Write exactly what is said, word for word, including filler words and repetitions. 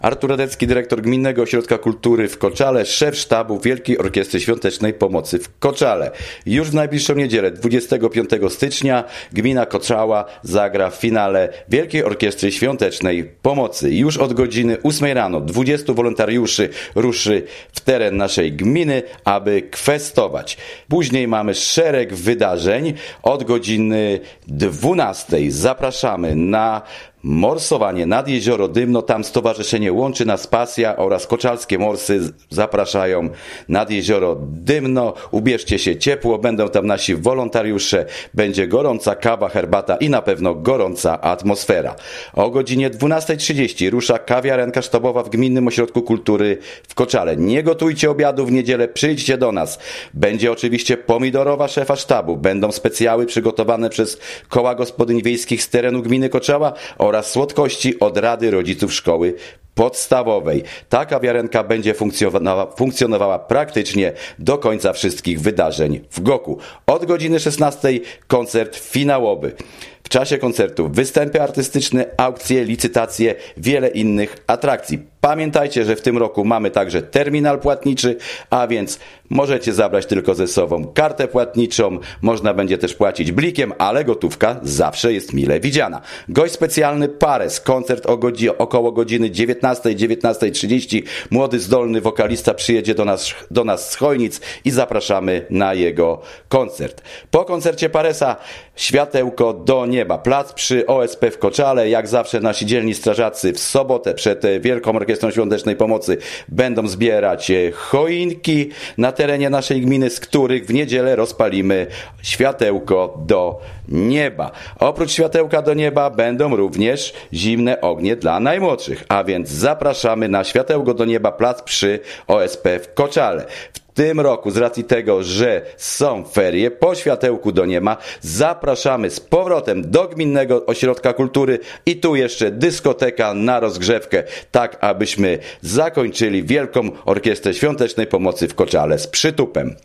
Artur Radecki, dyrektor Gminnego Ośrodka Kultury w Koczale, szef sztabu Wielkiej Orkiestry Świątecznej Pomocy w Koczale. Już w najbliższą niedzielę, dwudziestego piątego stycznia, gmina Koczała zagra w finale Wielkiej Orkiestry Świątecznej Pomocy. Już od godziny ósmej rano dwudziestu wolontariuszy ruszy w teren naszej gminy, aby kwestować. Później mamy szereg wydarzeń. Od godziny dwunastej zapraszamy na morsowanie nad jezioro Dymno. Tam Stowarzyszenie Łączy Nas Pasja oraz Koczalskie Morsy zapraszają nad jezioro Dymno. Ubierzcie się ciepło, będą tam nasi wolontariusze, będzie gorąca kawa, herbata i na pewno gorąca atmosfera. O godzinie dwunastej trzydzieści rusza kawiarenka sztabowa w Gminnym Ośrodku Kultury w Koczale. Nie gotujcie obiadu w niedzielę, przyjdźcie do nas. Będzie oczywiście pomidorowa szefa sztabu, będą specjały przygotowane przez koła gospodyń wiejskich z terenu gminy Koczała oraz słodkości od Rady Rodziców Szkoły Podstawowej. Ta kawiarenka będzie funkcjonowała, funkcjonowała praktycznie do końca wszystkich wydarzeń w Goku. Od godziny szesnastej koncert finałowy. W czasie koncertu występy artystyczne, aukcje, licytacje, wiele innych atrakcji. Pamiętajcie, że w tym roku mamy także terminal płatniczy, a więc możecie zabrać tylko ze sobą kartę płatniczą, można będzie też płacić blikiem, ale gotówka zawsze jest mile widziana. Gość specjalny Pares, koncert o godzi- około godziny dziewiętnastej, dziewiętnastej trzydzieści. Młody, zdolny wokalista przyjedzie do nas, do nas z Chojnic i zapraszamy na jego koncert. Po koncercie Paresa światełko do nieba. Plac przy O S P w Koczale, jak zawsze nasi dzielni strażacy w sobotę przed Wielką Orkiestrą Świątecznej Pomocy będą zbierać choinki na terenie naszej gminy, z których w niedzielę rozpalimy światełko do nieba. Oprócz światełka do nieba będą również zimne ognie dla najmłodszych, a więc zapraszamy na światełko do nieba, plac przy O S P w Koczale. W tym roku, z racji tego, że są ferie, po światełku do nieba zapraszamy z powrotem do Gminnego Ośrodka Kultury i tu jeszcze dyskoteka na rozgrzewkę, tak abyśmy zakończyli Wielką Orkiestrę Świątecznej Pomocy w Koczale z przytupem.